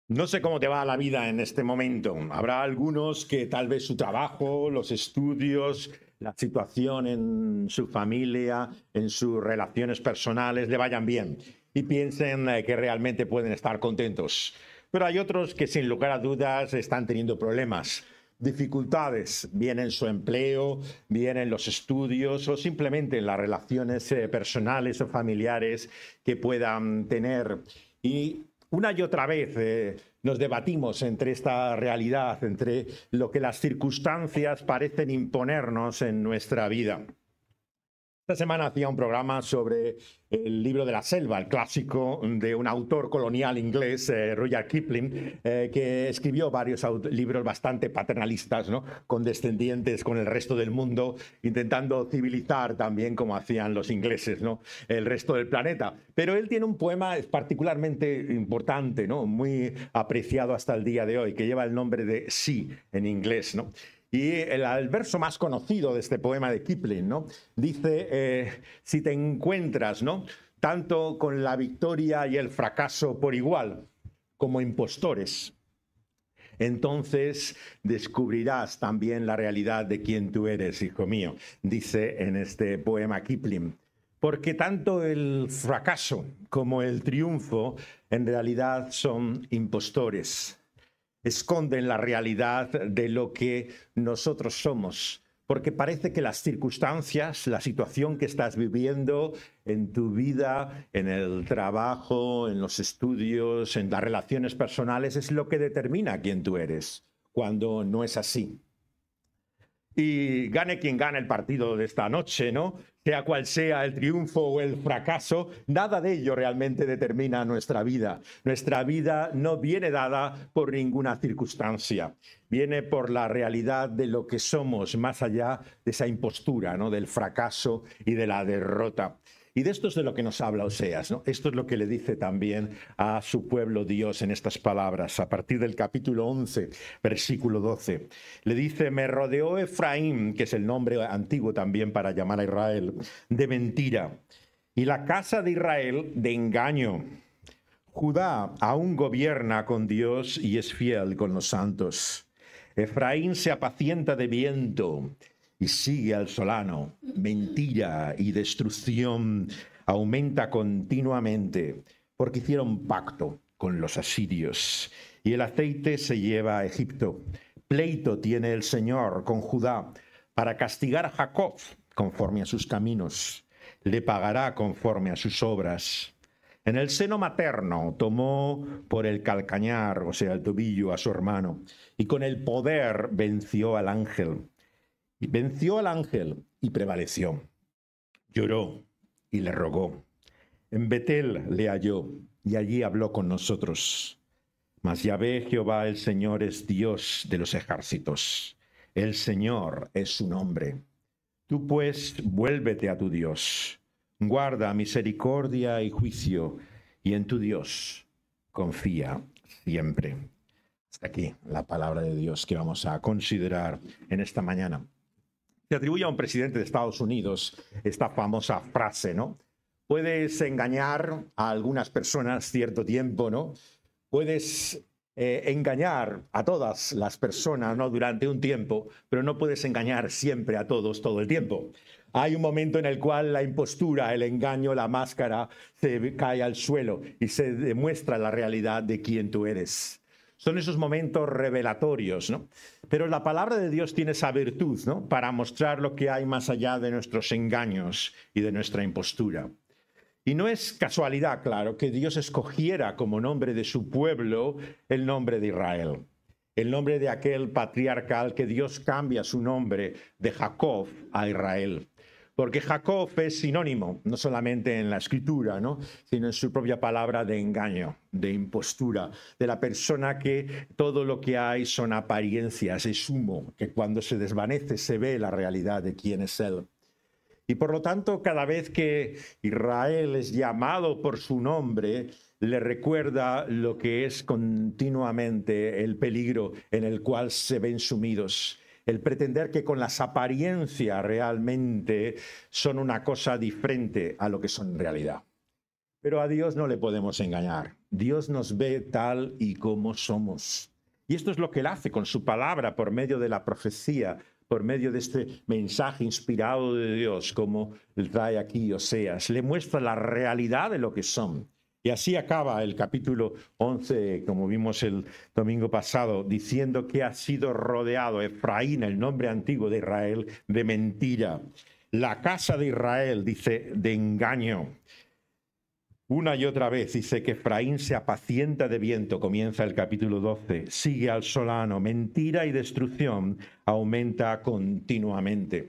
No sé cómo te va la vida en este momento. Habrá algunos que tal vez su trabajo, los estudios, la situación en su familia, en sus relaciones personales le vayan bien y piensen que realmente pueden estar contentos. Pero hay otros que sin lugar a dudas están teniendo problemas, dificultades, bien en su empleo, bien en los estudios o simplemente en las relaciones personales o familiares que puedan tener. Y una y otra vez nos debatimos entre esta realidad, entre lo que las circunstancias parecen imponernos en nuestra vida. Esta semana hacía un programa sobre el libro de la selva, el clásico de un autor colonial inglés, Rudyard Kipling, que escribió varios libros bastante paternalistas, ¿no? Condescendientes con el resto del mundo, intentando civilizar también, como hacían los ingleses, ¿no? El resto del planeta. Pero él tiene un poema particularmente importante, ¿no? Muy apreciado hasta el día de hoy, que lleva el nombre de Sí en inglés, ¿no? Y el verso más conocido de este poema de Kipling, ¿no? Dice, si te encuentras, ¿no? Tanto con la victoria y el fracaso por igual, como impostores, entonces descubrirás también la realidad de quién tú eres, hijo mío, dice en este poema Kipling. Porque tanto el fracaso como el triunfo en realidad son impostores, esconden la realidad de lo que nosotros somos, porque parece que las circunstancias, la situación que estás viviendo en tu vida, en el trabajo, en los estudios, en las relaciones personales, es lo que determina quién tú eres, cuando no es así. Y gane quien gane el partido de esta noche, ¿no? Sea cual sea el triunfo o el fracaso, nada de ello realmente determina nuestra vida. Nuestra vida no viene dada por ninguna circunstancia, viene por la realidad de lo que somos, más allá de esa impostura, ¿no? Del fracaso y de la derrota. Y de esto es de lo que nos habla Oseas, ¿no? Esto es lo que le dice también a su pueblo Dios en estas palabras, a partir del capítulo 11, versículo 12. Le dice, me rodeó Efraín, que es el nombre antiguo también para llamar a Israel, de mentira, y la casa de Israel de engaño. Judá aún gobierna con Dios y es fiel con los santos. Efraín se apacienta de viento y sigue al solano. Mentira y destrucción aumenta continuamente, porque hicieron pacto con los asirios. Y el aceite se lleva a Egipto. Pleito tiene el Señor con Judá para castigar a Jacob conforme a sus caminos. Le pagará conforme a sus obras. En el seno materno tomó por el calcañar, o sea, el tobillo, a su hermano, y con el poder venció al ángel. Y venció al ángel y prevaleció. Lloró y le rogó. En Betel le halló y allí habló con nosotros. Mas Yahvé Jehová el Señor es Dios de los ejércitos. El Señor es su nombre. Tú pues vuélvete a tu Dios. Guarda misericordia y juicio, y en tu Dios confía siempre. Hasta aquí la palabra de Dios que vamos a considerar en esta mañana. Se atribuye a un presidente de Estados Unidos esta famosa frase, ¿no? Puedes engañar a algunas personas cierto tiempo, ¿no? Puedes engañar a todas las personas, ¿no? Durante un tiempo, pero no puedes engañar siempre a todos todo el tiempo. Hay un momento en el cual la impostura, el engaño, la máscara se cae al suelo y se demuestra la realidad de quién tú eres. Son esos momentos revelatorios, ¿no? Pero la palabra de Dios tiene esa virtud, ¿no? Para mostrar lo que hay más allá de nuestros engaños y de nuestra impostura. Y no es casualidad, claro, que Dios escogiera como nombre de su pueblo el nombre de Israel. El nombre de aquel patriarca al que Dios cambia su nombre de Jacob a Israel. Porque Jacob es sinónimo, no solamente en la escritura, ¿no? Sino en su propia palabra de engaño, de impostura, de la persona que todo lo que hay son apariencias, es humo, que cuando se desvanece se ve la realidad de quién es él. Y por lo tanto, cada vez que Israel es llamado por su nombre, le recuerda lo que es continuamente el peligro en el cual se ven sumidos. El pretender que con las apariencias realmente son una cosa diferente a lo que son en realidad. Pero a Dios no le podemos engañar. Dios nos ve tal y como somos. Y esto es lo que Él hace con su palabra por medio de la profecía, por medio de este mensaje inspirado de Dios, como trae aquí Oseas. Le muestra la realidad de lo que son. Y así acaba el capítulo 11, como vimos el domingo pasado, diciendo que ha sido rodeado Efraín, el nombre antiguo de Israel, de mentira. La casa de Israel, dice, de engaño. Una y otra vez dice que Efraín se apacienta de viento, comienza el capítulo 12, sigue al solano, mentira y destrucción aumenta continuamente.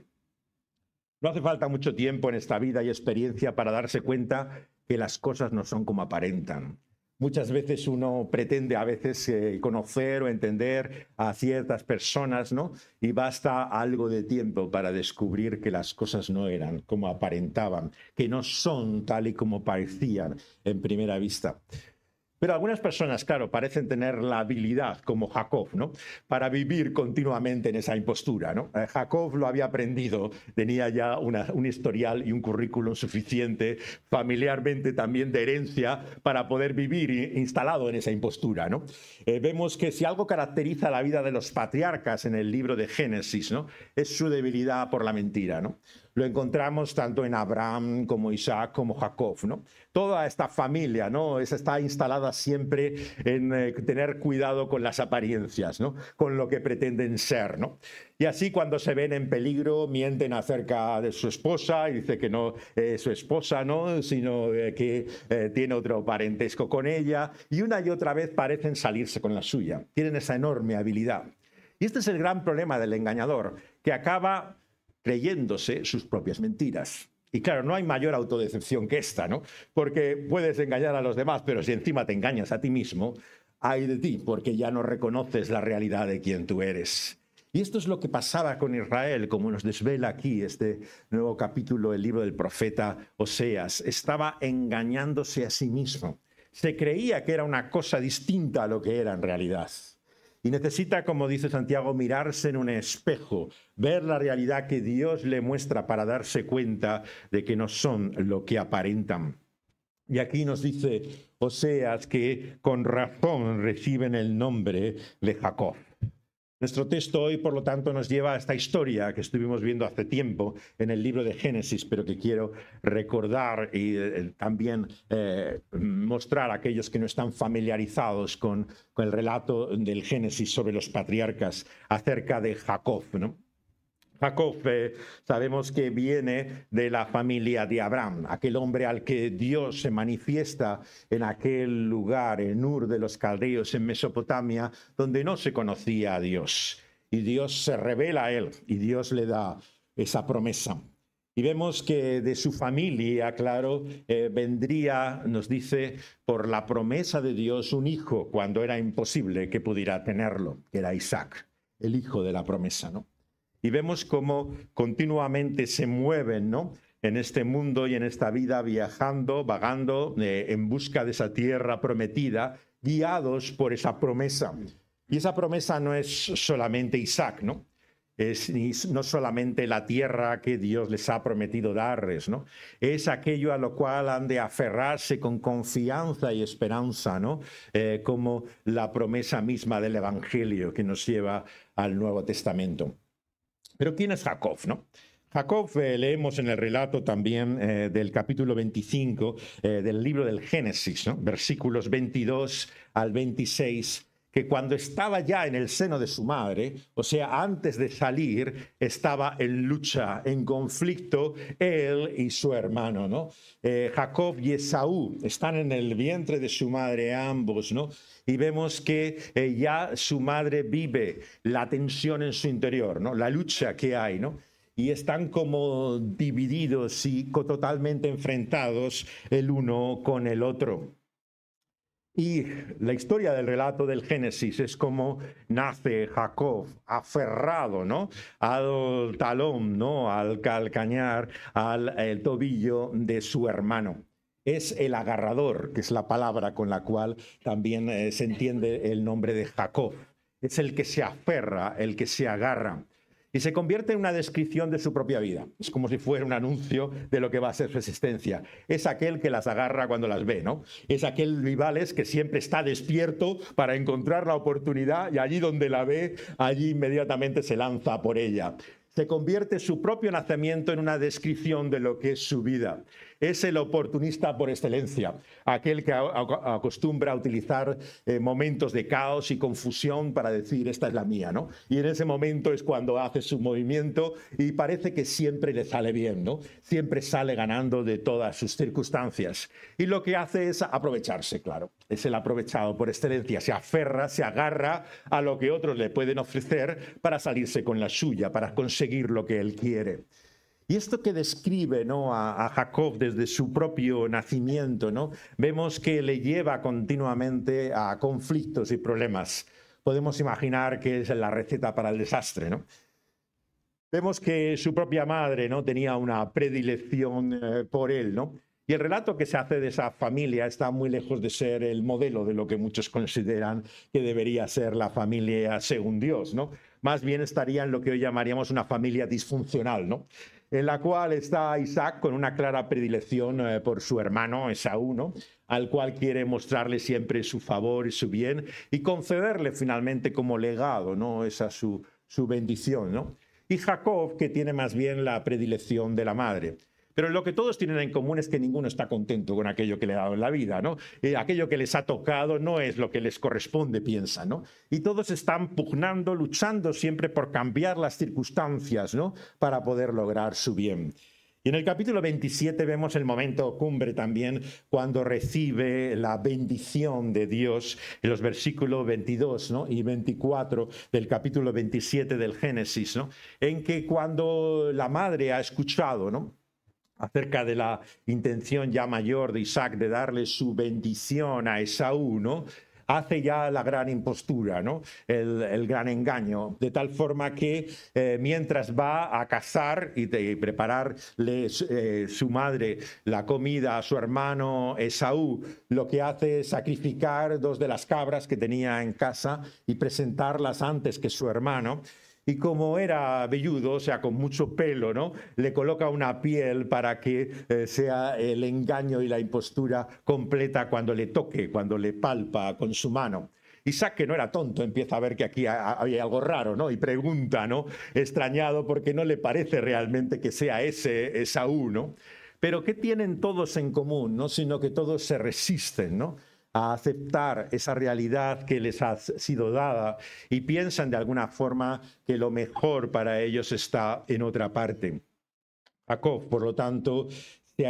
No hace falta mucho tiempo en esta vida y experiencia para darse cuenta que las cosas no son como aparentan. Muchas veces uno pretende a veces conocer o entender a ciertas personas, ¿no? Y basta algo de tiempo para descubrir que las cosas no eran como aparentaban, que no son tal y como parecían en primera vista. Pero algunas personas, claro, parecen tener la habilidad, como Jacob, ¿no? Para vivir continuamente en esa impostura, ¿no? Jacob lo había aprendido, tenía ya un historial y un currículum suficiente, familiarmente también de herencia, para poder vivir instalado en esa impostura, ¿no? Vemos que si algo caracteriza la vida de los patriarcas en el libro de Génesis, ¿no? Es su debilidad por la mentira, ¿no? Lo encontramos tanto en Abraham como Isaac como Jacob, ¿no? Toda esta familia, ¿no? Está instalada siempre en tener cuidado con las apariencias, ¿no? Con lo que pretenden ser, ¿no? Y así cuando se ven en peligro mienten acerca de su esposa y dice que no es su esposa, ¿no? Sino que tiene otro parentesco con ella, y una y otra vez parecen salirse con la suya. Tienen esa enorme habilidad. Y este es el gran problema del engañador, que acaba creyéndose sus propias mentiras. Y claro, no hay mayor autodecepción que esta, ¿no? Porque puedes engañar a los demás, pero si encima te engañas a ti mismo, ay de ti, porque ya no reconoces la realidad de quién tú eres. Y esto es lo que pasaba con Israel, como nos desvela aquí este nuevo capítulo del libro del profeta Oseas. Estaba engañándose a sí mismo. Se creía que era una cosa distinta a lo que era en realidad. Y necesita, como dice Santiago, mirarse en un espejo, ver la realidad que Dios le muestra para darse cuenta de que no son lo que aparentan. Y aquí nos dice Oseas que con razón reciben el nombre de Jacob. Nuestro texto hoy, por lo tanto, nos lleva a esta historia que estuvimos viendo hace tiempo en el libro de Génesis, pero que quiero recordar y también mostrar a aquellos que no están familiarizados con el relato del Génesis sobre los patriarcas acerca de Jacob, ¿no? Jacob sabemos que viene de la familia de Abraham, aquel hombre al que Dios se manifiesta en aquel lugar, en Ur de los Caldeos, en Mesopotamia, donde no se conocía a Dios. Y Dios se revela a él y Dios le da esa promesa. Y vemos que de su familia, claro, vendría, nos dice, por la promesa de Dios, un hijo, cuando era imposible que pudiera tenerlo, que era Isaac, el hijo de la promesa, ¿no? Y vemos cómo continuamente se mueven, ¿no? En este mundo y en esta vida, viajando, vagando en busca de esa tierra prometida, guiados por esa promesa. Y esa promesa no es solamente Isaac, ¿no? No solamente la tierra que Dios les ha prometido darles, ¿no? Es aquello a lo cual han de aferrarse con confianza y esperanza, ¿no? Como la promesa misma del Evangelio que nos lleva al Nuevo Testamento. Pero ¿quién es Jacob, no? Jacob leemos en el relato también del capítulo 25 del libro del Génesis, ¿no? Versículos 22 al 26, que cuando estaba ya en el seno de su madre, o sea, antes de salir, estaba en lucha, en conflicto, él y su hermano, ¿no? Jacob y Esaú están en el vientre de su madre ambos, ¿no? Y vemos que ya su madre vive la tensión en su interior, ¿no? La lucha que hay, ¿no? Y están como divididos y totalmente enfrentados el uno con el otro. Y la historia del relato del Génesis es como nace Jacob aferrado, ¿no? Al talón, ¿no? Al calcañar, al tobillo de su hermano. Es el agarrador, que es la palabra con la cual también se entiende el nombre de Jacob. Es el que se aferra, el que se agarra. Y se convierte en una descripción de su propia vida. Es como si fuera un anuncio de lo que va a ser su existencia. Es aquel que las agarra cuando las ve, ¿no? Es aquel Vivales que siempre está despierto para encontrar la oportunidad y allí donde la ve, allí inmediatamente se lanza por ella. Se convierte su propio nacimiento en una descripción de lo que es su vida. Es el oportunista por excelencia, aquel que acostumbra a utilizar momentos de caos y confusión para decir, esta es la mía, ¿no? Y en ese momento es cuando hace su movimiento y parece que siempre le sale bien, ¿no? Siempre sale ganando de todas sus circunstancias. Y lo que hace es aprovecharse, claro. Es el aprovechado por excelencia. Se aferra, se agarra a lo que otros le pueden ofrecer para salirse con la suya, para conseguir lo que él quiere. Y esto que describe, ¿no?, a Jacob desde su propio nacimiento, ¿no?, vemos que le lleva continuamente a conflictos y problemas. Podemos imaginar que es la receta para el desastre, ¿no? Vemos que su propia madre, ¿no?, tenía una predilección por él, ¿no? Y el relato que se hace de esa familia está muy lejos de ser el modelo de lo que muchos consideran que debería ser la familia según Dios, ¿no? Más bien estaría en lo que hoy llamaríamos una familia disfuncional, ¿no?, en la cual está Isaac con una clara predilección por su hermano Esaú, ¿no?, al cual quiere mostrarle siempre su favor y su bien y concederle finalmente como legado, ¿no?, esa su bendición, ¿no? Y Jacob, que tiene más bien la predilección de la madre. Pero lo que todos tienen en común es que ninguno está contento con aquello que le ha dado en la vida, ¿no? Aquello que les ha tocado no es lo que les corresponde, piensan, ¿no? Y todos están pugnando, luchando siempre por cambiar las circunstancias, ¿no?, para poder lograr su bien. Y en el capítulo 27 vemos el momento cumbre también, cuando recibe la bendición de Dios en los versículos 22, ¿no?, y 24 del capítulo 27 del Génesis, ¿no?, en que cuando la madre ha escuchado, ¿no?, acerca de la intención ya mayor de Isaac de darle su bendición a Esaú, ¿no?, hace ya la gran impostura, ¿no?, el gran engaño, de tal forma que mientras va a cazar y prepararle su madre la comida a su hermano Esaú, lo que hace es sacrificar 2 de las cabras que tenía en casa y presentarlas antes que su hermano. Y como era velludo, o sea, con mucho pelo, ¿no?, le coloca una piel para que sea el engaño y la impostura completa cuando le toque, cuando le palpa con su mano. Isaac, que no era tonto, empieza a ver que aquí había algo raro, ¿no?, y pregunta, ¿no?, extrañado, porque no le parece realmente que sea ese Esaú, ¿no? Pero ¿qué tienen todos en común? No, sino que todos se resisten, ¿no?, a aceptar esa realidad que les ha sido dada y piensan de alguna forma que lo mejor para ellos está en otra parte. Jacob, por lo tanto, se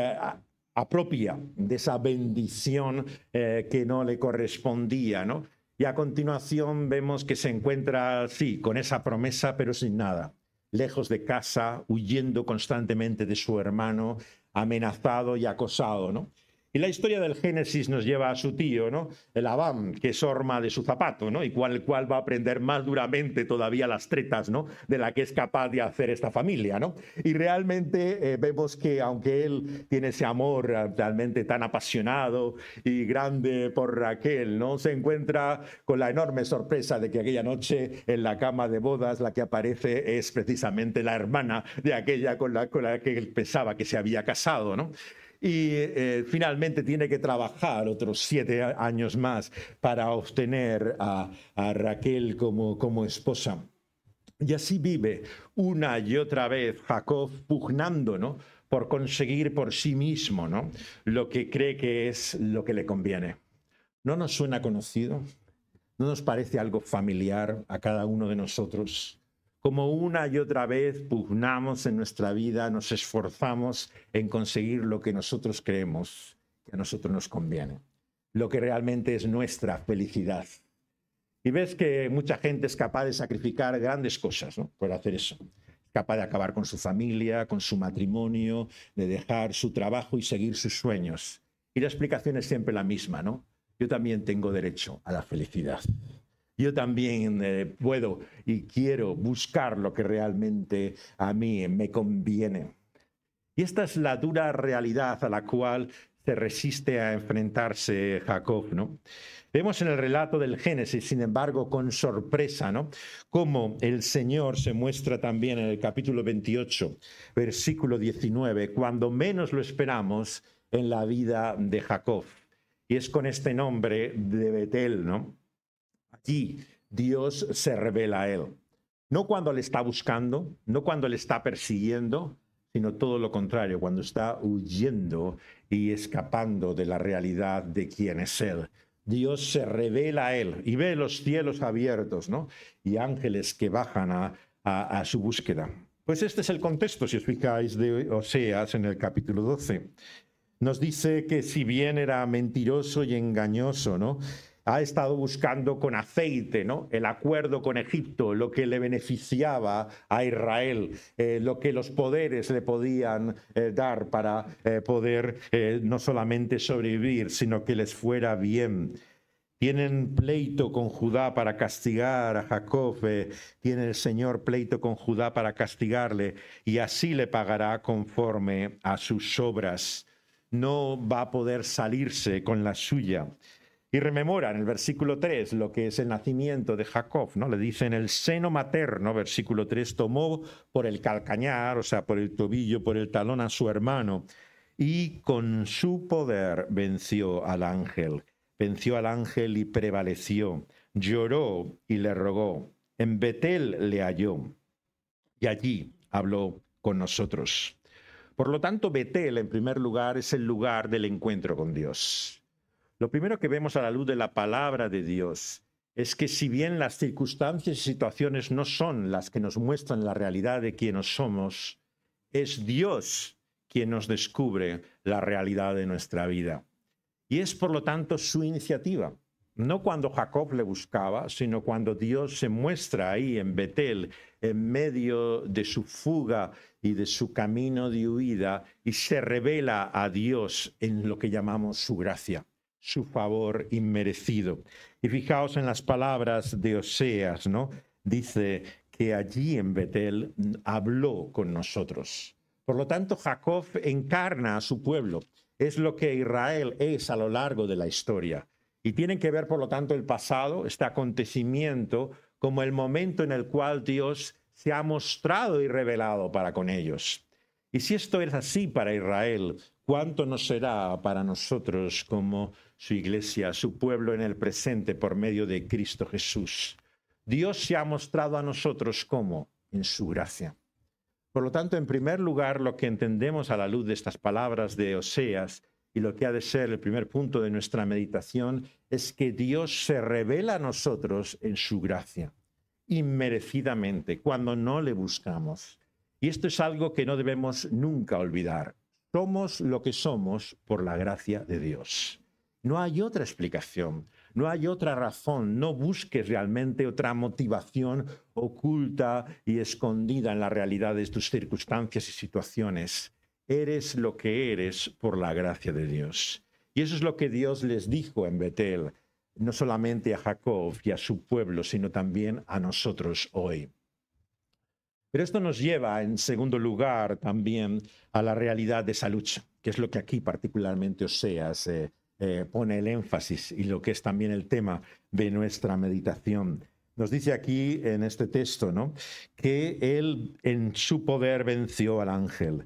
apropia de esa bendición que no le correspondía, ¿no? Y a continuación vemos que se encuentra, sí, con esa promesa, pero sin nada, lejos de casa, huyendo constantemente de su hermano, amenazado y acosado, ¿no? Y la historia del Génesis nos lleva a su tío, ¿no?, el Labán, que es horma de su zapato, ¿no?, y cual va a aprender más duramente todavía las tretas, ¿no?, de la que es capaz de hacer esta familia, ¿no? Y realmente vemos que aunque él tiene ese amor realmente tan apasionado y grande por Raquel, ¿no?, se encuentra con la enorme sorpresa de que aquella noche en la cama de bodas la que aparece es precisamente la hermana de aquella con la que él pensaba que se había casado, ¿no? Y finalmente tiene que trabajar otros 7 años más para obtener a Raquel como esposa. Y así vive una y otra vez Jacob pugnando, ¿no?, por conseguir por sí mismo, ¿no?, lo que cree que es lo que le conviene. ¿No nos suena conocido? ¿No nos parece algo familiar a cada uno de nosotros? Como una y otra vez pugnamos en nuestra vida, nos esforzamos en conseguir lo que nosotros creemos que a nosotros nos conviene, lo que realmente es nuestra felicidad. Y ves que mucha gente es capaz de sacrificar grandes cosas, ¿no?, por hacer eso. Es capaz de acabar con su familia, con su matrimonio, de dejar su trabajo y seguir sus sueños. Y la explicación es siempre la misma, ¿no? Yo también tengo derecho a la felicidad. Yo también puedo y quiero buscar lo que realmente a mí me conviene. Y esta es la dura realidad a la cual se resiste a enfrentarse Jacob, ¿no? Vemos en el relato del Génesis, sin embargo, con sorpresa, ¿no?, cómo el Señor se muestra también en el capítulo 28, versículo 19, cuando menos lo esperamos en la vida de Jacob. Y es con este nombre de Betel, ¿no? Allí Dios se revela a él. No cuando le está buscando, no cuando le está persiguiendo, sino todo lo contrario, cuando está huyendo y escapando de la realidad de quién es él. Dios se revela a él y ve los cielos abiertos, ¿no?, y ángeles que bajan a su búsqueda. Pues este es el contexto, si os fijáis, de Oseas en el capítulo 12. Nos dice que si bien era mentiroso y engañoso, ¿no?, ha estado buscando con aceite, ¿no?, el acuerdo con Egipto, lo que le beneficiaba a Israel, lo que los poderes le podían dar para poder no solamente sobrevivir, sino que les fuera bien. Tienen pleito con Judá para castigar a Jacob, tiene el Señor pleito con Judá para castigarle, y así le pagará conforme a sus obras. No va a poder salirse con la suya. Y rememora en el versículo 3 lo que es el nacimiento de Jacob, ¿no? Le dice: en el seno materno, versículo 3, tomó por el calcañar, o sea, por el tobillo, por el talón a su hermano, y con su poder venció al ángel. Venció al ángel y prevaleció. Lloró y le rogó. En Betel le halló, y allí habló con nosotros. Por lo tanto, Betel, en primer lugar, es el lugar del encuentro con Dios. Lo primero que vemos a la luz de la palabra de Dios es que si bien las circunstancias y situaciones no son las que nos muestran la realidad de quiénes somos, es Dios quien nos descubre la realidad de nuestra vida. Y es, por lo tanto, su iniciativa. No cuando Jacob le buscaba, sino cuando Dios se muestra ahí en Betel, en medio de su fuga y de su camino de huida, y se revela a Dios en lo que llamamos su gracia, su favor inmerecido. Y fijaos en las palabras de Oseas, ¿no? Dice que allí en Betel habló con nosotros. Por lo tanto, Jacob encarna a su pueblo. Es lo que Israel es a lo largo de la historia. Y tienen que ver, por lo tanto, el pasado, este acontecimiento, como el momento en el cual Dios se ha mostrado y revelado para con ellos. Y si esto es así para Israel, ¿cuánto nos será para nosotros como su iglesia, su pueblo en el presente por medio de Cristo Jesús? Dios se ha mostrado a nosotros como en su gracia. Por lo tanto, en primer lugar, lo que entendemos a la luz de estas palabras de Oseas y lo que ha de ser el primer punto de nuestra meditación es que Dios se revela a nosotros en su gracia, inmerecidamente, cuando no le buscamos. Y esto es algo que no debemos nunca olvidar. Somos lo que somos por la gracia de Dios. No hay otra explicación, no hay otra razón. No busques realmente otra motivación oculta y escondida en la realidad de tus circunstancias y situaciones. Eres lo que eres por la gracia de Dios. Y eso es lo que Dios les dijo en Betel, no solamente a Jacob y a su pueblo, sino también a nosotros hoy. Pero esto nos lleva, en segundo lugar, también a la realidad de esa lucha, que es lo que aquí particularmente Oseas pone el énfasis y lo que es también el tema de nuestra meditación. Nos dice aquí en este texto, ¿no?, que él en su poder venció al ángel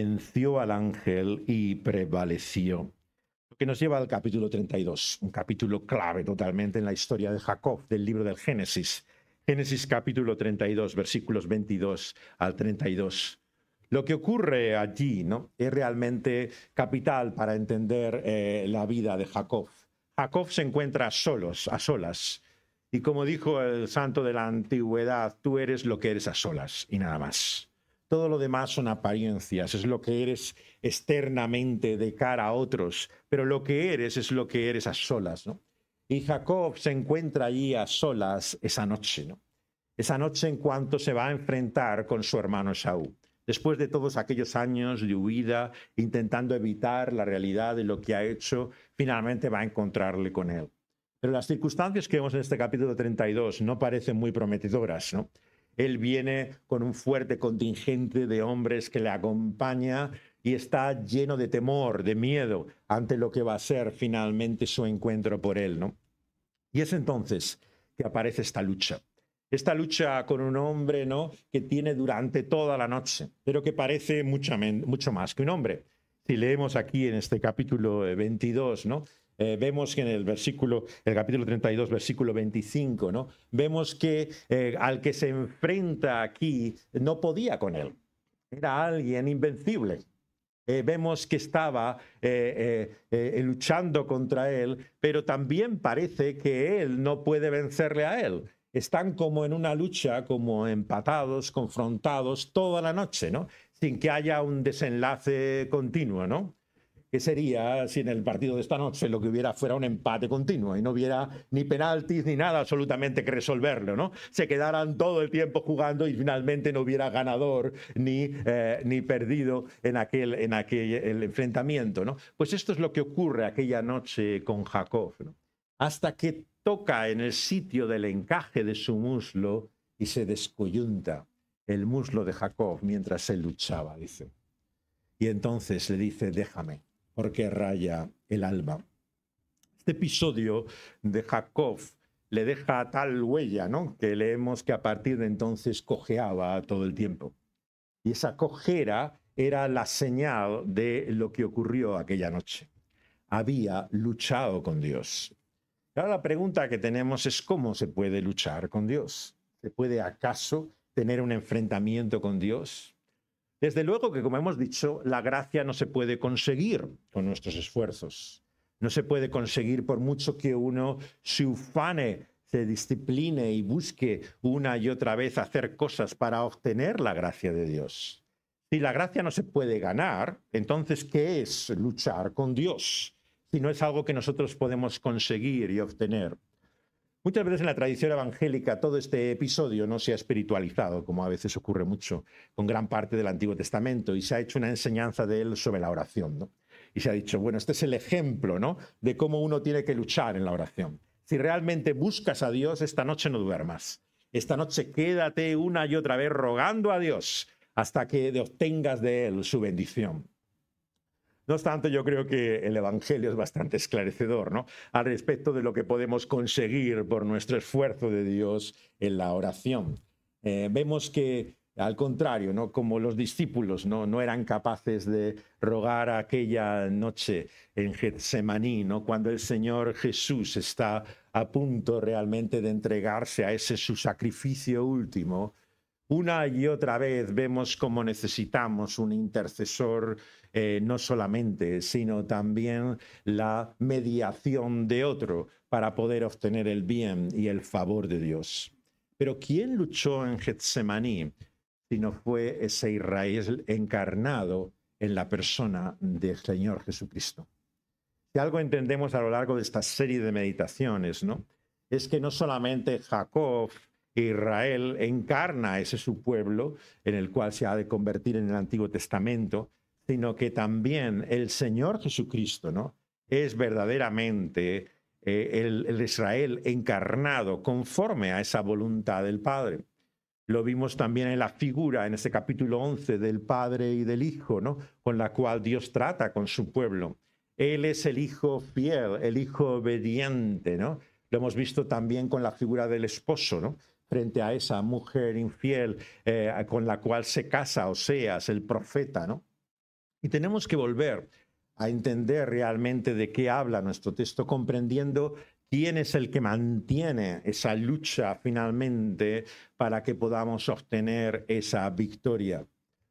y prevaleció. Lo que nos lleva al capítulo 32, un capítulo clave totalmente en la historia de Jacob, del libro del Génesis. Génesis capítulo 32, versículos 22 al 32. Lo que ocurre allí, ¿no?, es realmente capital para entender la vida de Jacob. Jacob se encuentra a solas. Y como dijo el santo de la antigüedad, tú eres lo que eres a solas y nada más. Todo lo demás son apariencias, es lo que eres externamente de cara a otros, pero lo que eres es lo que eres a solas, ¿no? Y Jacob se encuentra allí a solas esa noche, ¿no? Esa noche en cuanto se va a enfrentar con su hermano Esaú. Después de todos aquellos años de huida, intentando evitar la realidad de lo que ha hecho, finalmente va a encontrarle con él. Pero las circunstancias que vemos en este capítulo 32 no parecen muy prometedoras, ¿no? Él viene con un fuerte contingente de hombres que le acompaña y está lleno de temor, de miedo ante lo que va a ser finalmente su encuentro por él, ¿no? Y es entonces que aparece esta lucha. Esta lucha con un hombre, ¿no?, que tiene durante toda la noche, pero que parece mucho más que un hombre. Si leemos aquí en este capítulo 22, ¿no?, vemos que en el capítulo 32, versículo 25, ¿no?, vemos que al que se enfrenta aquí no podía con él. Era alguien invencible. Vemos que estaba luchando contra él, pero también parece que él no puede vencerle a él. Están como en una lucha, como empatados, confrontados toda la noche, ¿no? Sin que haya un desenlace continuo, ¿no? ¿Qué sería si en el partido de esta noche lo que hubiera fuera un empate continuo y no hubiera ni penaltis ni nada absolutamente que resolverlo, ¿no? Se quedaran todo el tiempo jugando y finalmente no hubiera ganador ni perdido en aquel el enfrentamiento, ¿no? Pues esto es lo que ocurre aquella noche con Jacob, ¿no? Hasta que toca en el sitio del encaje de su muslo y se descoyunta el muslo de Jacob mientras él luchaba, dice. Y entonces le dice, déjame, porque raya el alba. Este episodio de Jacob le deja tal huella, ¿no?, que leemos que a partir de entonces cojeaba todo el tiempo. Y esa cojera era la señal de lo que ocurrió aquella noche. Había luchado con Dios. Ahora la pregunta que tenemos es ¿cómo se puede luchar con Dios? ¿Se puede acaso tener un enfrentamiento con Dios? Desde luego que, como hemos dicho, la gracia no se puede conseguir con nuestros esfuerzos. No se puede conseguir por mucho que uno se ufane, se discipline y busque una y otra vez hacer cosas para obtener la gracia de Dios. Si la gracia no se puede ganar, entonces, ¿qué es luchar con Dios? Si no es algo que nosotros podemos conseguir y obtener. Muchas veces en la tradición evangélica todo este episodio no se ha espiritualizado, como a veces ocurre mucho con gran parte del Antiguo Testamento, y se ha hecho una enseñanza de él sobre la oración, ¿no? Y se ha dicho, bueno, este es el ejemplo, ¿no?, de cómo uno tiene que luchar en la oración. Si realmente buscas a Dios, esta noche no duermas. Esta noche quédate una y otra vez rogando a Dios hasta que obtengas de él su bendición. No obstante, yo creo que el Evangelio es bastante esclarecedor, ¿no?, al respecto de lo que podemos conseguir por nuestro esfuerzo de Dios en la oración. Vemos que, al contrario, ¿no?, como los discípulos no eran capaces de rogar aquella noche en Getsemaní, ¿no?, cuando el Señor Jesús está a punto realmente de entregarse a ese su sacrificio último. Una y otra vez vemos cómo necesitamos un intercesor, no solamente, sino también la mediación de otro para poder obtener el bien y el favor de Dios. Pero ¿quién luchó en Getsemaní si no fue ese Israel encarnado en la persona del Señor Jesucristo? Si algo entendemos a lo largo de esta serie de meditaciones, ¿no?, es que no solamente Jacob, Israel, encarna ese su pueblo en el cual se ha de convertir en el Antiguo Testamento, sino que también el Señor Jesucristo, ¿no?, es verdaderamente el Israel encarnado conforme a esa voluntad del Padre. Lo vimos también en la figura, en este capítulo 11, del Padre y del Hijo, ¿no?, con la cual Dios trata con su pueblo. Él es el Hijo fiel, el Hijo obediente, ¿no? Lo hemos visto también con la figura del esposo, ¿no?, frente a esa mujer infiel con la cual se casa Oseas, el profeta, ¿no? Y tenemos que volver a entender realmente de qué habla nuestro texto, comprendiendo quién es el que mantiene esa lucha finalmente para que podamos obtener esa victoria.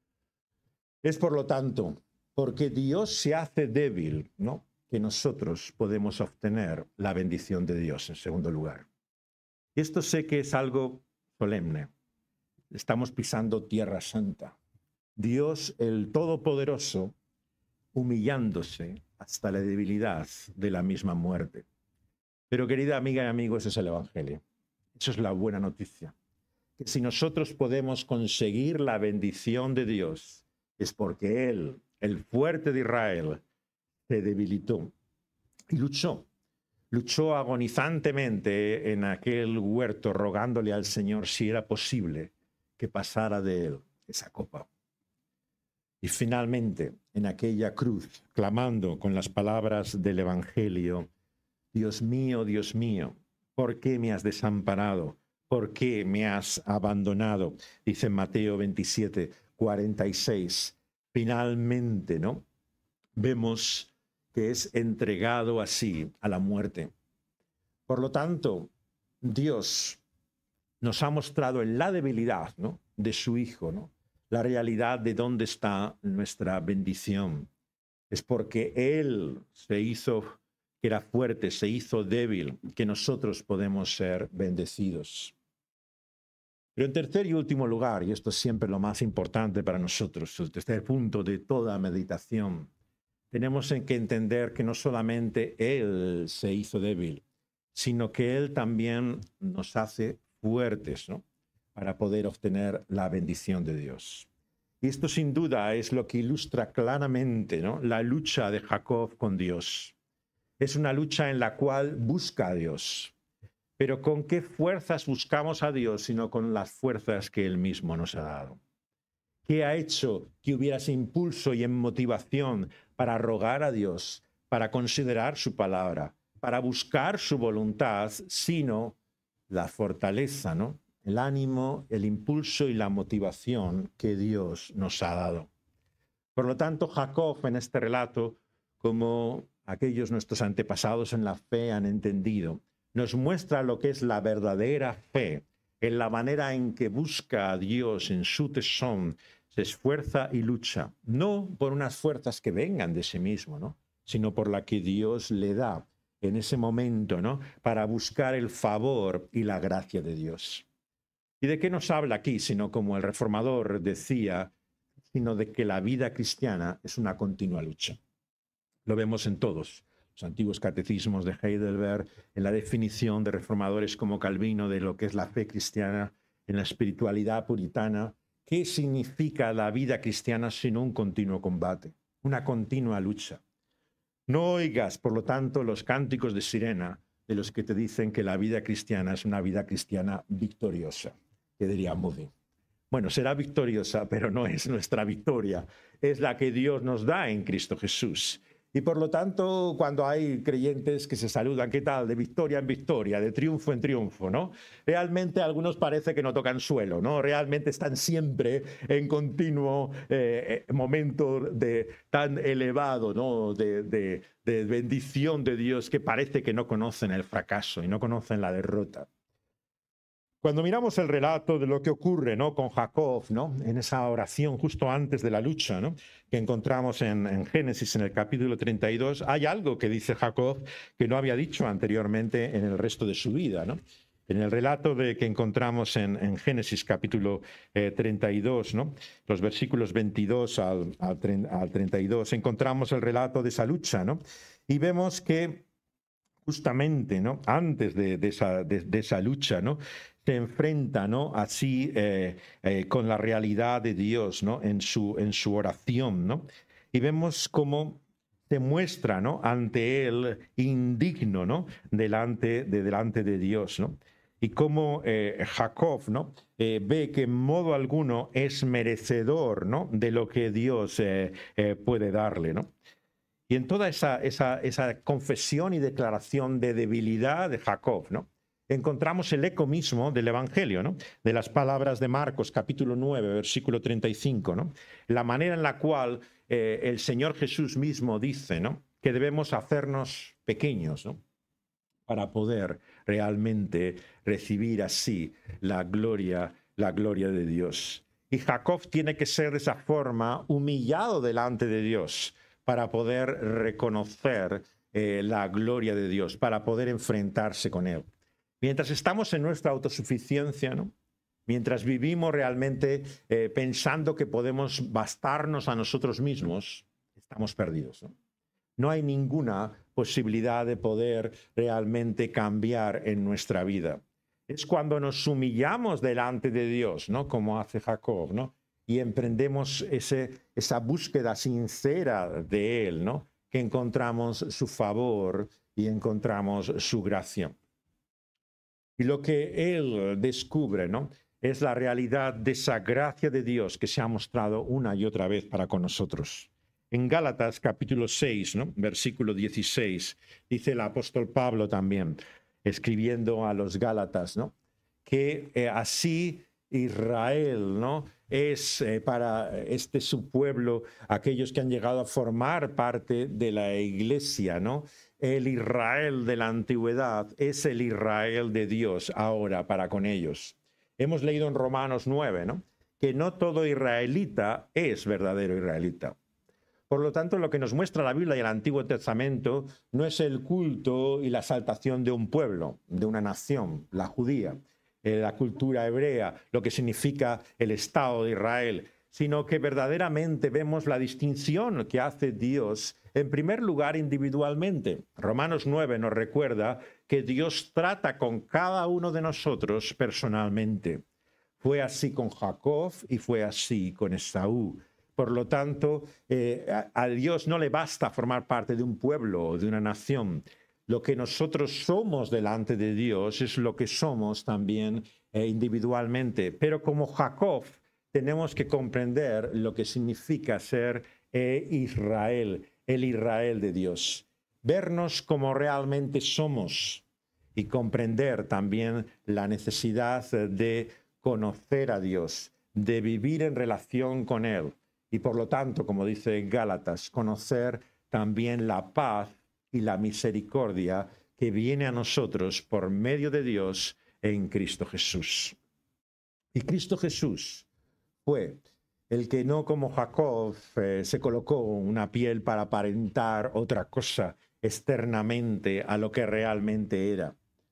Es, por lo tanto, porque Dios se hace débil, ¿no?, que nosotros podemos obtener la bendición de Dios, en segundo lugar. Y esto sé que es algo solemne. Estamos pisando tierra santa. Dios, el Todopoderoso, humillándose hasta la debilidad de la misma muerte. Pero, querida amiga y amigo, ese es el Evangelio. Eso es la buena noticia. Que si nosotros podemos conseguir la bendición de Dios, es porque Él, el fuerte de Israel, se debilitó y luchó. Luchó agonizantemente en aquel huerto, rogándole al Señor si era posible que pasara de él esa copa. Y finalmente, en aquella cruz, clamando con las palabras del Evangelio, Dios mío, ¿por qué me has desamparado? ¿Por qué me has abandonado? Dice Mateo 27, 46. Finalmente, ¿no? Vemos que es entregado así a la muerte. Por lo tanto, Dios nos ha mostrado en la debilidad, ¿no?, de su Hijo, ¿no?, la realidad de dónde está nuestra bendición. Es porque Él se hizo, que era fuerte, se hizo débil, que nosotros podemos ser bendecidos. Pero en tercer y último lugar, y esto es siempre lo más importante para nosotros, el tercer punto de toda meditación, tenemos que entender que no solamente Él se hizo débil, sino que Él también nos hace fuertes, ¿no?, para poder obtener la bendición de Dios. Y esto sin duda es lo que ilustra claramente, ¿no?, la lucha de Jacob con Dios. Es una lucha en la cual busca a Dios. Pero ¿con qué fuerzas buscamos a Dios, sino con las fuerzas que Él mismo nos ha dado? ¿Qué ha hecho que hubiera ese impulso y motivación para rogar a Dios, para considerar su palabra, para buscar su voluntad, sino la fortaleza, ¿no?, el ánimo, el impulso y la motivación que Dios nos ha dado? Por lo tanto, Jacob en este relato, como aquellos nuestros antepasados en la fe han entendido, nos muestra lo que es la verdadera fe, en la manera en que busca a Dios en su tesón, se esfuerza y lucha, no por unas fuerzas que vengan de sí mismo, ¿no?, sino por la que Dios le da en ese momento, ¿no?, para buscar el favor y la gracia de Dios. ¿Y de qué nos habla aquí? Sino, como el reformador decía, sino de que la vida cristiana es una continua lucha. Lo vemos en todos los antiguos catecismos de Heidelberg, en la definición de reformadores como Calvino de lo que es la fe cristiana, en la espiritualidad puritana. ¿Qué significa la vida cristiana sino un continuo combate, una continua lucha? No oigas, por lo tanto, los cánticos de sirena de los que te dicen que la vida cristiana es una vida cristiana victoriosa, que diría Moody. Bueno, será victoriosa, pero no es nuestra victoria, es la que Dios nos da en Cristo Jesús. Y por lo tanto, cuando hay creyentes que se saludan, ¿qué tal?, de victoria en victoria, de triunfo en triunfo, ¿no?, realmente algunos parece que no tocan suelo, ¿no? Realmente están siempre en continuo momento tan elevado, ¿no?, de bendición de Dios, que parece que no conocen el fracaso y no conocen la derrota. Cuando miramos el relato de lo que ocurre, ¿no?, con Jacob, ¿no?, en esa oración justo antes de la lucha, ¿no?, que encontramos en Génesis, en el capítulo 32, hay algo que dice Jacob que no había dicho anteriormente en el resto de su vida, ¿no? En el relato que encontramos en Génesis capítulo 32, ¿no?, los versículos 22 al 32, encontramos el relato de esa lucha, ¿no? Y vemos que justamente, ¿no?, antes de esa lucha, ¿no?, se enfrenta, ¿no?, así con la realidad de Dios, ¿no?, en su oración, ¿no? Y vemos cómo se muestra, ¿no?, ante él indigno, ¿no?, delante de Dios, ¿no? Y cómo Jacob, ¿no?, ve que en modo alguno es merecedor, ¿no?, de lo que Dios puede darle, ¿no? Y en toda esa confesión y declaración de debilidad de Jacob, ¿no?, encontramos el eco mismo del Evangelio, ¿no?, de las palabras de Marcos, capítulo 9, versículo 35, ¿no? La manera en la cual el Señor Jesús mismo dice, ¿no?, que debemos hacernos pequeños, ¿no?, para poder realmente recibir así la gloria de Dios. Y Jacob tiene que ser de esa forma humillado delante de Dios para poder reconocer la gloria de Dios, para poder enfrentarse con Él. Mientras estamos en nuestra autosuficiencia, ¿no?, mientras vivimos realmente pensando que podemos bastarnos a nosotros mismos, estamos perdidos, ¿no? No hay ninguna posibilidad de poder realmente cambiar en nuestra vida. Es cuando nos humillamos delante de Dios, ¿no?, como hace Jacob, ¿no?, y emprendemos esa búsqueda sincera de Él, ¿no?, que encontramos su favor y encontramos su gracia. Y lo que Él descubre, ¿no?, es la realidad de esa gracia de Dios que se ha mostrado una y otra vez para con nosotros. En Gálatas capítulo 6, ¿no? Versículo 16, dice el apóstol Pablo también, escribiendo a los Gálatas, ¿no? Que así Israel, ¿no? Es para su pueblo, aquellos que han llegado a formar parte de la iglesia, ¿no? El Israel de la antigüedad es el Israel de Dios ahora para con ellos. Hemos leído en Romanos 9, ¿no? Que no todo israelita es verdadero israelita. Por lo tanto, lo que nos muestra la Biblia y el Antiguo Testamento no es el culto y la exaltación de un pueblo, de una nación, la judía, la cultura hebrea, lo que significa el Estado de Israel, sino que verdaderamente vemos la distinción que hace Dios, en primer lugar, individualmente. Romanos 9 nos recuerda que Dios trata con cada uno de nosotros personalmente. Fue así con Jacob y fue así con Esaú. Por lo tanto, a Dios no le basta formar parte de un pueblo o de una nación. Lo que nosotros somos delante de Dios es lo que somos también individualmente. Pero como Jacob, tenemos que comprender lo que significa ser Israel, el Israel de Dios. Vernos como realmente somos y comprender también la necesidad de conocer a Dios, de vivir en relación con Él. Y por lo tanto, como dice Gálatas, conocer también la paz y la misericordia que viene a nosotros por medio de Dios en Cristo Jesús. Y Cristo Jesús fue el que no como Jacob se colocó una piel para aparentar otra cosa externamente a lo que realmente era.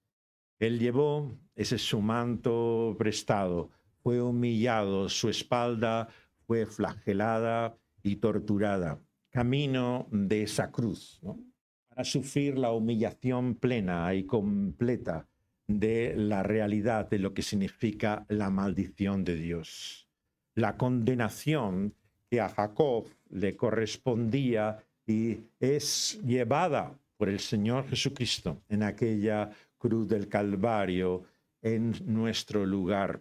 Él llevó ese su manto prestado, fue humillado, su espalda fue flagelada y torturada, camino de esa cruz, ¿no? Para sufrir la humillación plena y completa de la realidad de lo que significa la maldición de Dios. La condenación que a Jacob le correspondía y es llevada por el Señor Jesucristo en aquella cruz del Calvario en nuestro lugar.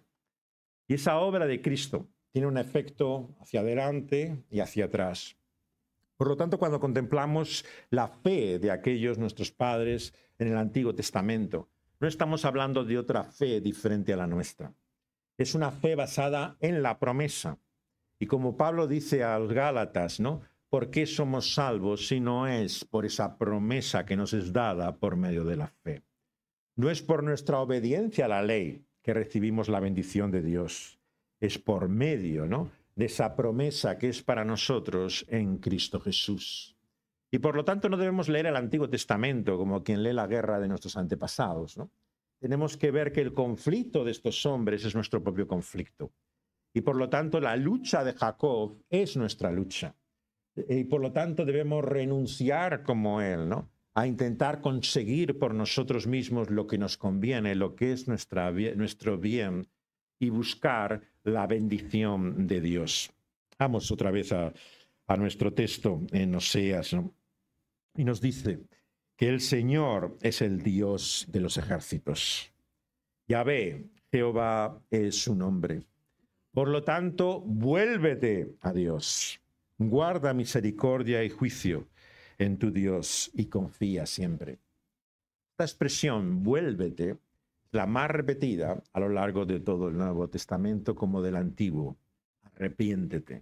Y esa obra de Cristo tiene un efecto hacia adelante y hacia atrás. Por lo tanto, cuando contemplamos la fe de aquellos nuestros padres en el Antiguo Testamento, no estamos hablando de otra fe diferente a la nuestra. Es una fe basada en la promesa. Y como Pablo dice a los Gálatas, ¿no? ¿Por qué somos salvos si no es por esa promesa que nos es dada por medio de la fe? No es por nuestra obediencia a la ley que recibimos la bendición de Dios. Es por medio, ¿no?, de esa promesa que es para nosotros en Cristo Jesús. Y por lo tanto no debemos leer el Antiguo Testamento como quien lee la guerra de nuestros antepasados, ¿no? Tenemos que ver que el conflicto de estos hombres es nuestro propio conflicto. Y por lo tanto la lucha de Jacob es nuestra lucha. Y por lo tanto debemos renunciar como él, ¿no?, a intentar conseguir por nosotros mismos lo que nos conviene, lo que es nuestro bien, y buscar la bendición de Dios. Vamos otra vez a nuestro texto en Oseas, ¿no? Y nos dice que el Señor es el Dios de los ejércitos. Yahvé, Jehová es su nombre. Por lo tanto, vuélvete a Dios. Guarda misericordia y juicio en tu Dios y confía siempre. Esta expresión, vuélvete, la más repetida a lo largo de todo el Nuevo Testamento como del Antiguo. Arrepiéntete,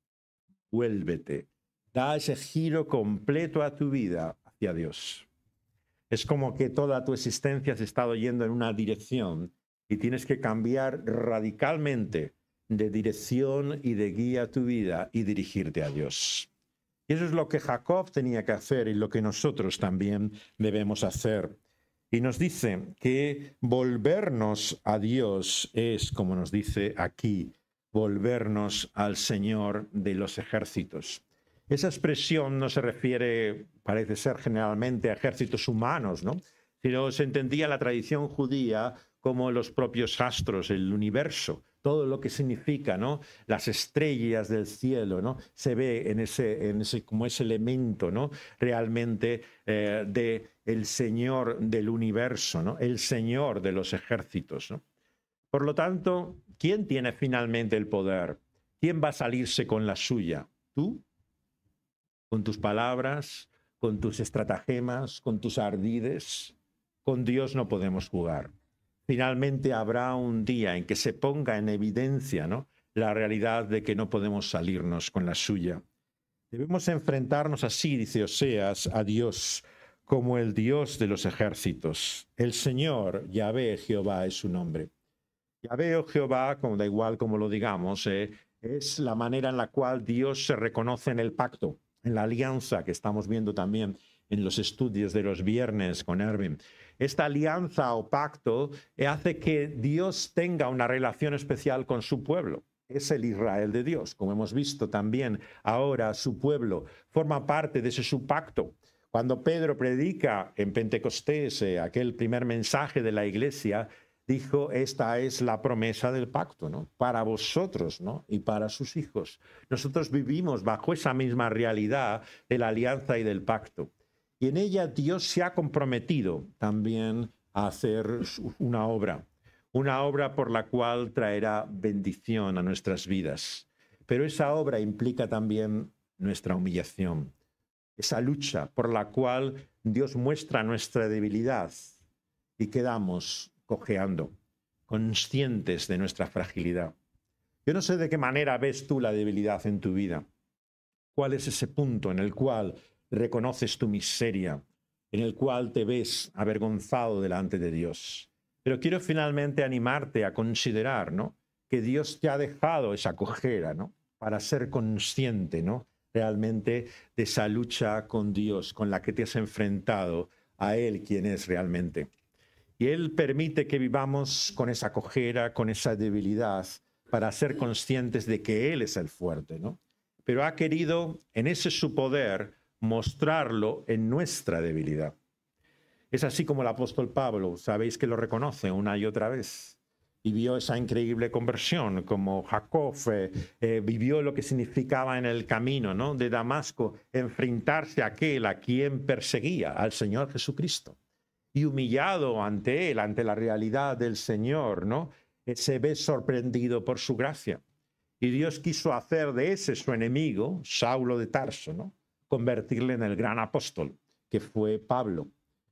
vuélvete, da ese giro completo a tu vida hacia Dios. Es como que toda tu existencia has estado yendo en una dirección y tienes que cambiar radicalmente de dirección y de guía a tu vida y dirigirte a Dios. Y eso es lo que Jacob tenía que hacer y lo que nosotros también debemos hacer. Y nos dice que volvernos a Dios es, como nos dice aquí, volvernos al Señor de los ejércitos. Esa expresión no se refiere, parece ser generalmente, a ejércitos humanos, ¿no?, sino se entendía en la tradición judía como los propios astros, el universo, todo lo que significa, ¿no?, las estrellas del cielo, ¿no?, se ve en ese como ese elemento, ¿no?, realmente de el Señor del universo, ¿no?, el Señor de los ejércitos, ¿no? Por lo tanto, ¿quién tiene finalmente el poder? ¿Quién va a salirse con la suya? ¿Tú? ¿Con tus palabras? ¿Con tus estratagemas? ¿Con tus ardides? Con Dios no podemos jugar. Finalmente habrá un día en que se ponga en evidencia, ¿no?, la realidad de que no podemos salirnos con la suya. Debemos enfrentarnos así, dice Oseas, a Dios como el Dios de los ejércitos. El Señor, Yahvé, Jehová es su nombre. Yahvé o Jehová, como da igual como lo digamos, es la manera en la cual Dios se reconoce en el pacto, en la alianza que estamos viendo también en los estudios de los viernes con Erwin. Esta alianza o pacto hace que Dios tenga una relación especial con su pueblo. Es el Israel de Dios. Como hemos visto también ahora, su pueblo forma parte de ese su pacto. Cuando Pedro predica en Pentecostés aquel primer mensaje de la iglesia, dijo, esta es la promesa del pacto, ¿no?, para vosotros, ¿no?, y para sus hijos. Nosotros vivimos bajo esa misma realidad de la alianza y del pacto. Y en ella Dios se ha comprometido también a hacer una obra por la cual traerá bendición a nuestras vidas. Pero esa obra implica también nuestra humillación, esa lucha por la cual Dios muestra nuestra debilidad y quedamos cojeando, conscientes de nuestra fragilidad. Yo no sé de qué manera ves tú la debilidad en tu vida. ¿Cuál es ese punto en el cual reconoces tu miseria, en el cual te ves avergonzado delante de Dios? Pero quiero finalmente animarte a considerar, ¿no?, que Dios te ha dejado esa cojera, ¿no?, para ser consciente, ¿no?, realmente de esa lucha con Dios, con la que te has enfrentado a Él, quien es realmente. Y Él permite que vivamos con esa cojera, con esa debilidad, para ser conscientes de que Él es el fuerte, ¿no? Pero ha querido, en ese su poder, mostrarlo en nuestra debilidad. Es así como el apóstol Pablo, sabéis que lo reconoce una y otra vez. Y vio esa increíble conversión, como Jacob vivió lo que significaba en el camino, ¿no?, de Damasco, enfrentarse a aquel a quien perseguía, al Señor Jesucristo. Y humillado ante él, ante la realidad del Señor, ¿no?, se ve sorprendido por su gracia. Y Dios quiso hacer de ese su enemigo, Saulo de Tarso, ¿no?, convertirle en el gran apóstol, que fue Pablo.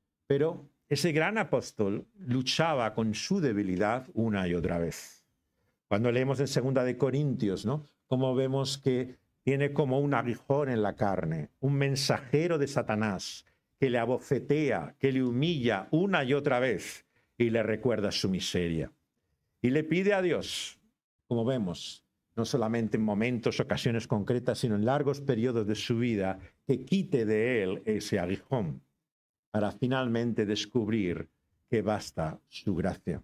Pero ese gran apóstol luchaba con su debilidad una y otra vez. Cuando leemos en 2 de Corintios, ¿no?, como vemos que tiene como un aguijón en la carne, un mensajero de Satanás, que le abofetea, que le humilla una y otra vez y le recuerda su miseria. Y le pide a Dios, como vemos, no solamente en momentos, ocasiones concretas, sino en largos periodos de su vida, que quite de él ese aguijón, para finalmente descubrir que basta su gracia.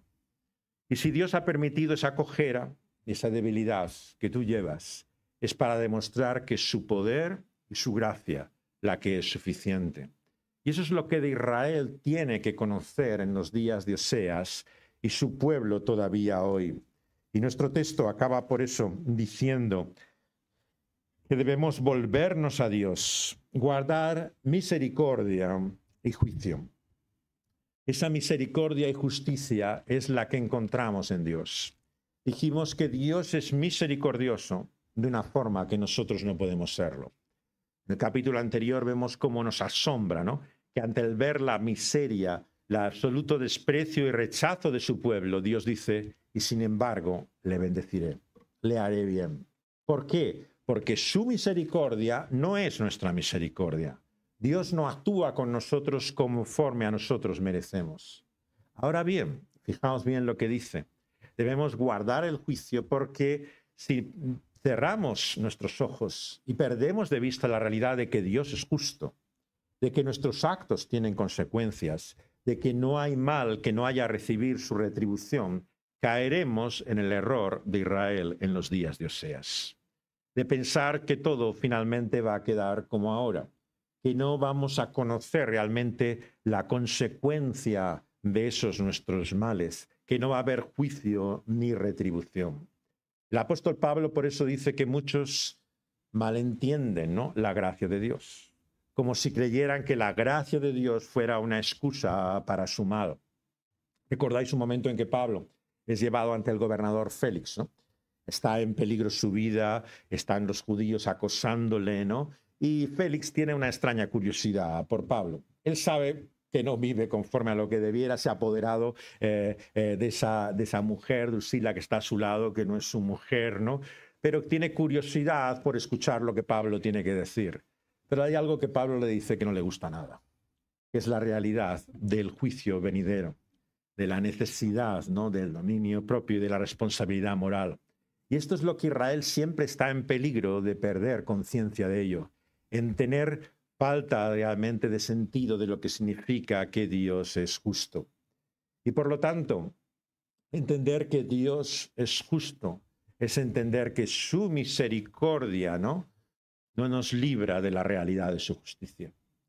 Y si Dios ha permitido esa cojera, esa debilidad que tú llevas, es para demostrar que es su poder y su gracia la que es suficiente. Y eso es lo que de Israel tiene que conocer en los días de Oseas y su pueblo todavía hoy. Y nuestro texto acaba por eso diciendo que debemos volvernos a Dios, guardar misericordia y juicio. Esa misericordia y justicia es la que encontramos en Dios. Dijimos que Dios es misericordioso de una forma que nosotros no podemos serlo. En el capítulo anterior vemos cómo nos asombra, ¿no?, que ante el ver la miseria, el absoluto desprecio y rechazo de su pueblo, Dios dice, y sin embargo le bendeciré, le haré bien. ¿Por qué? Porque su misericordia no es nuestra misericordia. Dios no actúa con nosotros conforme a nosotros merecemos. Ahora bien, fijaos bien lo que dice. Debemos guardar el juicio porque si cerramos nuestros ojos y perdemos de vista la realidad de que Dios es justo, de que nuestros actos tienen consecuencias, de que no hay mal que no haya recibir su retribución, caeremos en el error de Israel en los días de Oseas, de pensar que todo finalmente va a quedar como ahora, que no vamos a conocer realmente la consecuencia de esos nuestros males, que no va a haber juicio ni retribución. El apóstol Pablo por eso dice que muchos malentienden, ¿no?, la gracia de Dios, como si creyeran que la gracia de Dios fuera una excusa para su mal. ¿Recordáis un momento en que Pablo es llevado ante el gobernador Félix, ¿no? Está en peligro su vida, están los judíos acosándole, ¿no? Y Félix tiene una extraña curiosidad por Pablo. Él sabe que no vive conforme a lo que debiera, se ha apoderado de esa mujer, Drusila, que está a su lado, que no es su mujer, ¿no? Pero tiene curiosidad por escuchar lo que Pablo tiene que decir. Pero hay algo que Pablo le dice que no le gusta nada, que es la realidad del juicio venidero, de la necesidad, ¿no?, del dominio propio y de la responsabilidad moral. Y esto es lo que Israel siempre está en peligro de perder conciencia de ello, en tener falta realmente de sentido de lo que significa que Dios es justo. Y por lo tanto, entender que Dios es justo es entender que su misericordia, no nos libra de la realidad de su justicia.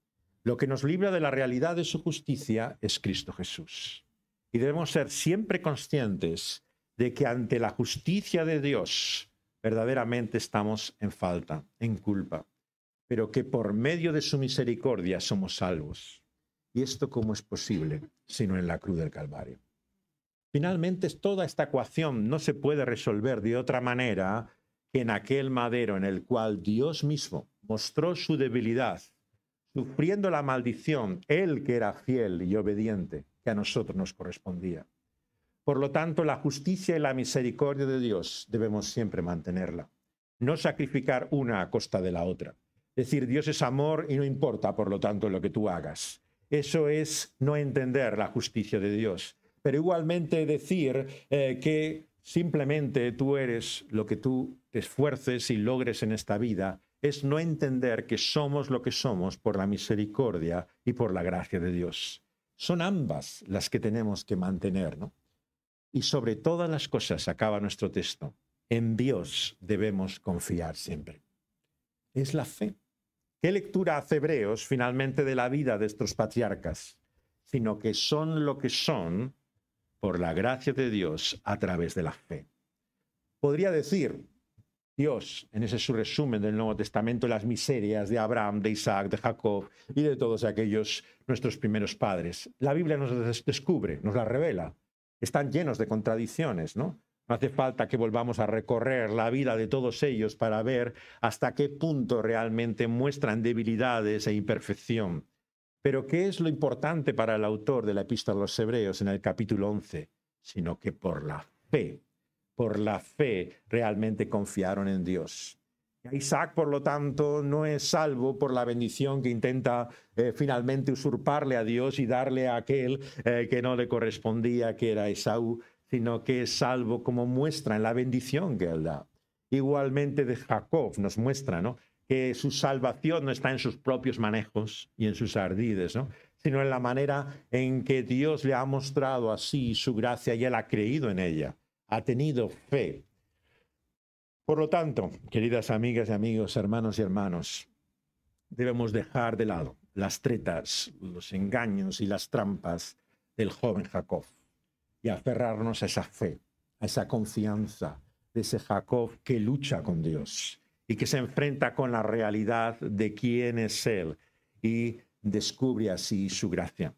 Lo que nos libra de la realidad de su justicia es Cristo Jesús. Y debemos ser siempre conscientes de que ante la justicia de Dios verdaderamente estamos en falta, en culpa, pero que por medio de su misericordia somos salvos. ¿Y esto cómo es posible? Sino en la cruz del Calvario. Finalmente, toda esta ecuación no se puede resolver de otra manera que en aquel madero en el cual Dios mismo mostró su debilidad, sufriendo la maldición, él que era fiel y obediente, que a nosotros nos correspondía. Por lo tanto, la justicia y la misericordia de Dios debemos siempre mantenerla, no sacrificar una a costa de la otra. Es decir, Dios es amor y no importa, por lo tanto, lo que tú hagas. Eso es no entender la justicia de Dios. Pero igualmente decir que simplemente tú eres lo que tú te esfuerces y logres en esta vida es no entender que somos lo que somos por la misericordia y por la gracia de Dios. Son ambas las que tenemos que mantener, ¿no? Y sobre todas las cosas, acaba nuestro texto, en Dios debemos confiar siempre. Es la fe. ¿Qué lectura hace Hebreos finalmente de la vida de estos patriarcas? Sino que son lo que son por la gracia de Dios a través de la fe. Podría decir Dios, en ese su resumen del Nuevo Testamento, las miserias de Abraham, de Isaac, de Jacob y de todos aquellos nuestros primeros padres. La Biblia nos descubre, nos la revela. Están llenos de contradicciones, ¿no? No hace falta que volvamos a recorrer la vida de todos ellos para ver hasta qué punto realmente muestran debilidades e imperfección. Pero ¿qué es lo importante para el autor de la Epístola a los Hebreos en el capítulo 11? Sino que por la fe realmente confiaron en Dios. Isaac, por lo tanto, no es salvo por la bendición que intenta finalmente usurparle a Dios y darle a aquel que no le correspondía, que era Esaú, sino que es salvo como muestra en la bendición que él da. Igualmente de Jacob nos muestra, ¿no?, que su salvación no está en sus propios manejos y en sus ardides, ¿no?, sino en la manera en que Dios le ha mostrado así su gracia y él ha creído en ella, ha tenido fe. Por lo tanto, queridas amigas y amigos, hermanos y hermanos, debemos dejar de lado las tretas, los engaños y las trampas del joven Jacob y aferrarnos a esa fe, a esa confianza de ese Jacob que lucha con Dios y que se enfrenta con la realidad de quién es Él y descubre así su gracia.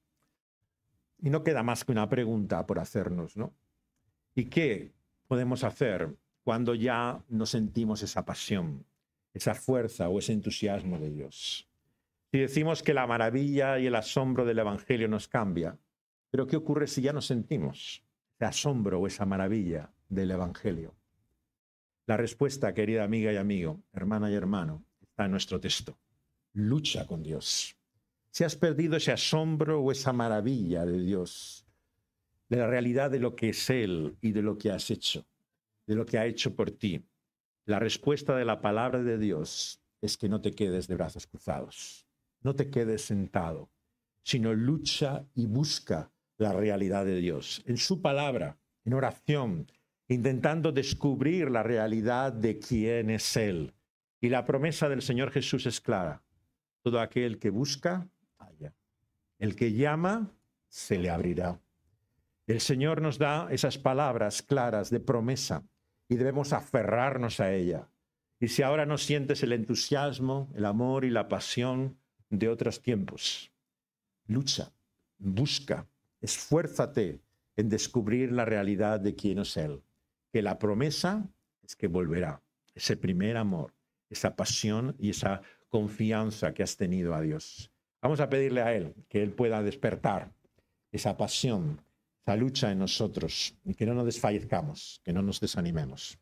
Y no queda más que una pregunta por hacernos, ¿no? ¿Y qué podemos hacer cuando ya no sentimos esa pasión, esa fuerza o ese entusiasmo de Dios? Si decimos que la maravilla y el asombro del Evangelio nos cambia, pero ¿qué ocurre si ya no sentimos ese asombro o esa maravilla del Evangelio? La respuesta, querida amiga y amigo, hermana y hermano, está en nuestro texto. Lucha con Dios. Si has perdido ese asombro o esa maravilla de Dios, de la realidad de lo que es Él y de lo que has hecho, de lo que ha hecho por ti, la respuesta de la palabra de Dios es que no te quedes de brazos cruzados, no te quedes sentado, sino lucha y busca la realidad de Dios en su palabra, en oración, intentando descubrir la realidad de quién es Él. Y la promesa del Señor Jesús es clara: todo aquel que busca, halla. El que llama, se le abrirá. El Señor nos da esas palabras claras de promesa y debemos aferrarnos a ella. Y si ahora no sientes el entusiasmo, el amor y la pasión de otros tiempos, lucha, busca, esfuérzate en descubrir la realidad de quién es Él. Que la promesa es que volverá. Ese primer amor, esa pasión y esa confianza que has tenido a Dios. Vamos a pedirle a Él que Él pueda despertar esa pasión, esa lucha en nosotros y que no nos desfallezcamos, que no nos desanimemos.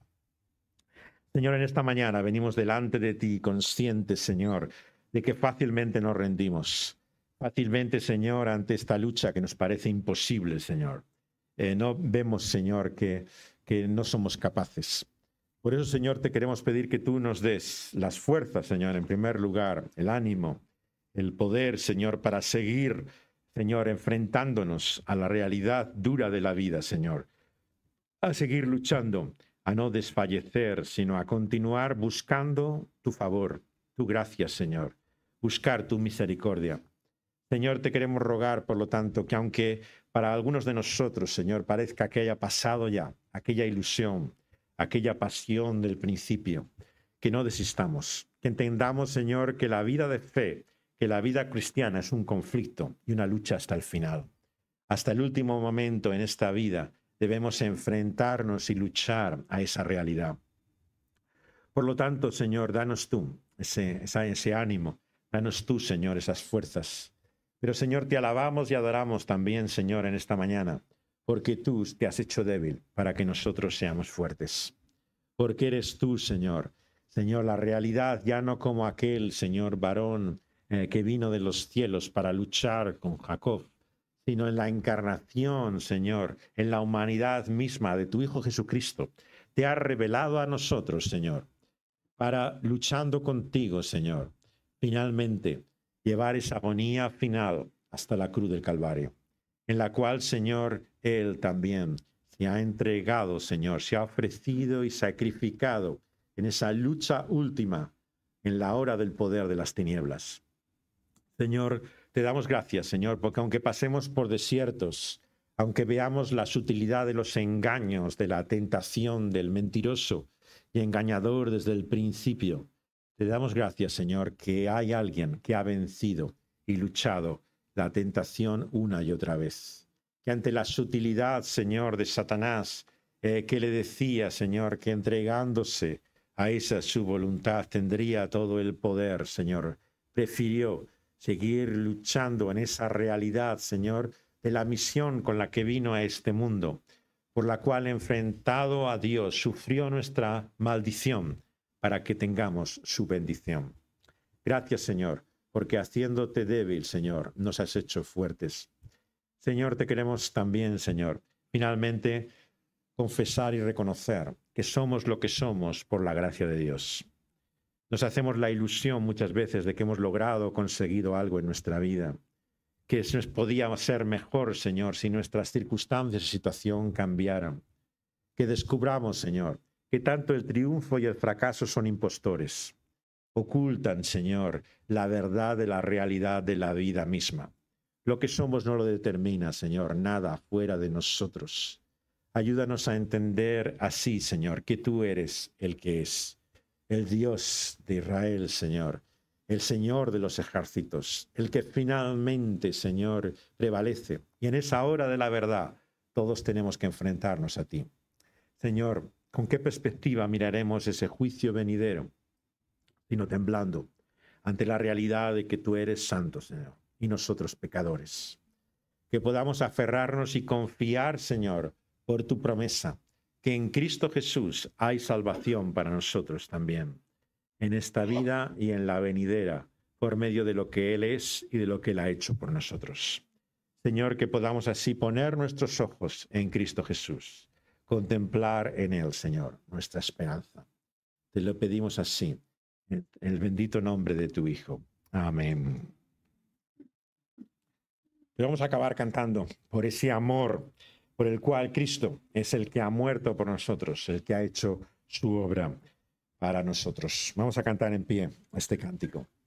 Señor, en esta mañana venimos delante de ti conscientes, Señor, de que fácilmente nos rendimos. Fácilmente, Señor, ante esta lucha que nos parece imposible, Señor. No vemos, Señor, que no somos capaces. Por eso, Señor, te queremos pedir que tú nos des las fuerzas, Señor, en primer lugar, el ánimo, el poder, Señor, para seguir, Señor, enfrentándonos a la realidad dura de la vida, Señor. A seguir luchando, a no desfallecer, sino a continuar buscando tu favor, tu gracia, Señor. Buscar tu misericordia. Señor, te queremos rogar, por lo tanto, que aunque para algunos de nosotros, Señor, parezca que haya pasado ya aquella ilusión, aquella pasión del principio, que no desistamos, que entendamos, Señor, que la vida de fe, que la vida cristiana es un conflicto y una lucha hasta el final. Hasta el último momento en esta vida debemos enfrentarnos y luchar a esa realidad. Por lo tanto, Señor, danos tú ese ánimo, danos tú, Señor, esas fuerzas. Pero, Señor, te alabamos y adoramos también, Señor, en esta mañana, porque tú te has hecho débil para que nosotros seamos fuertes. Porque eres tú, Señor. Señor, la realidad ya no como aquel, Señor, varón que vino de los cielos para luchar con Jacob, sino en la encarnación, Señor, en la humanidad misma de tu Hijo Jesucristo. Te has revelado a nosotros, Señor, para, luchando contigo, Señor, finalmente llevar esa agonía final hasta la cruz del Calvario, en la cual, Señor, Él también se ha entregado, Señor, se ha ofrecido y sacrificado en esa lucha última, en la hora del poder de las tinieblas. Señor, te damos gracias, Señor, porque aunque pasemos por desiertos, aunque veamos la sutilidad de los engaños, de la tentación del mentiroso y engañador desde el principio, te damos gracias, Señor, que hay alguien que ha vencido y luchado la tentación una y otra vez. Que ante la sutilidad, Señor, de Satanás, que le decía, Señor, que entregándose a esa su voluntad tendría todo el poder, Señor, prefirió seguir luchando en esa realidad, Señor, de la misión con la que vino a este mundo, por la cual, enfrentado a Dios, sufrió nuestra maldición para que tengamos su bendición. Gracias, Señor, porque haciéndote débil, Señor, nos has hecho fuertes. Señor, te queremos también, Señor, finalmente confesar y reconocer que somos lo que somos por la gracia de Dios. Nos hacemos la ilusión muchas veces de que hemos logrado o conseguido algo en nuestra vida, que nos podía ser mejor, Señor, si nuestras circunstancias y situación cambiaran. Que descubramos, Señor, que tanto el triunfo y el fracaso son impostores. Ocultan, Señor, la verdad de la realidad de la vida misma. Lo que somos no lo determina, Señor, nada fuera de nosotros. Ayúdanos a entender así, Señor, que tú eres el que es, el Dios de Israel, Señor, el Señor de los ejércitos, el que finalmente, Señor, prevalece. Y en esa hora de la verdad, todos tenemos que enfrentarnos a ti. Señor, ¿con qué perspectiva miraremos ese juicio venidero? Sino temblando ante la realidad de que tú eres santo, Señor, y nosotros pecadores. Que podamos aferrarnos y confiar, Señor, por tu promesa, que en Cristo Jesús hay salvación para nosotros también, en esta vida y en la venidera, por medio de lo que Él es y de lo que Él ha hecho por nosotros. Señor, que podamos así poner nuestros ojos en Cristo Jesús, contemplar en Él, Señor, nuestra esperanza. Te lo pedimos así, en el bendito nombre de tu Hijo. Amén. Pero vamos a acabar cantando por ese amor por el cual Cristo es el que ha muerto por nosotros, el que ha hecho su obra para nosotros. Vamos a cantar en pie este cántico.